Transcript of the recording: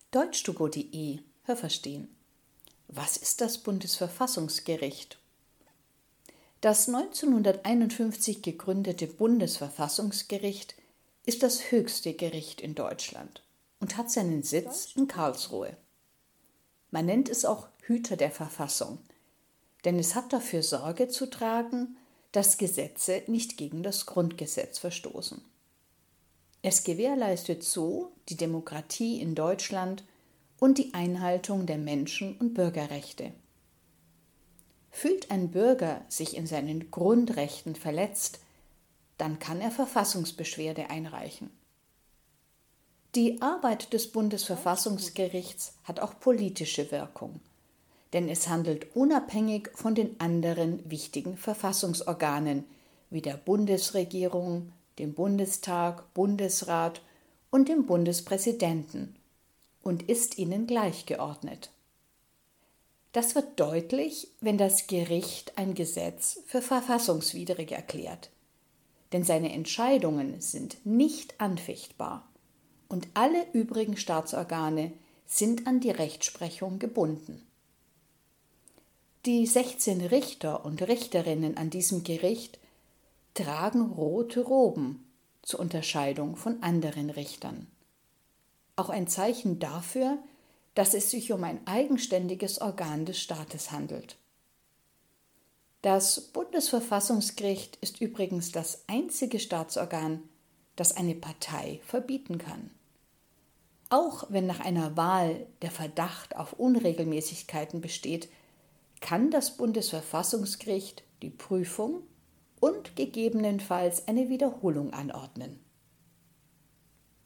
Deutschtogo.de Hörverstehen. Was ist das Bundesverfassungsgericht? Das 1951 gegründete Bundesverfassungsgericht ist das höchste Gericht in Deutschland und hat seinen Sitz in Karlsruhe. Man nennt es auch Hüter der Verfassung, denn es hat dafür Sorge zu tragen, dass Gesetze nicht gegen das Grundgesetz verstoßen. Es gewährleistet so die Demokratie in Deutschland und die Einhaltung der Menschen- und Bürgerrechte. Fühlt ein Bürger sich in seinen Grundrechten verletzt, dann kann er Verfassungsbeschwerde einreichen. Die Arbeit des Bundesverfassungsgerichts hat auch politische Wirkung, denn es handelt unabhängig von den anderen wichtigen Verfassungsorganen wie der Bundesregierung, dem Bundestag, Bundesrat und dem Bundespräsidenten und ist ihnen gleichgeordnet. Das wird deutlich, wenn das Gericht ein Gesetz für verfassungswidrig erklärt, denn seine Entscheidungen sind nicht anfechtbar und alle übrigen Staatsorgane sind an die Rechtsprechung gebunden. Die 16 Richter und Richterinnen an diesem Gericht tragen rote Roben zur Unterscheidung von anderen Richtern. Auch ein Zeichen dafür, dass es sich um ein eigenständiges Organ des Staates handelt. Das Bundesverfassungsgericht ist übrigens das einzige Staatsorgan, das eine Partei verbieten kann. Auch wenn nach einer Wahl der Verdacht auf Unregelmäßigkeiten besteht, kann das Bundesverfassungsgericht die Prüfung und gegebenenfalls eine Wiederholung anordnen.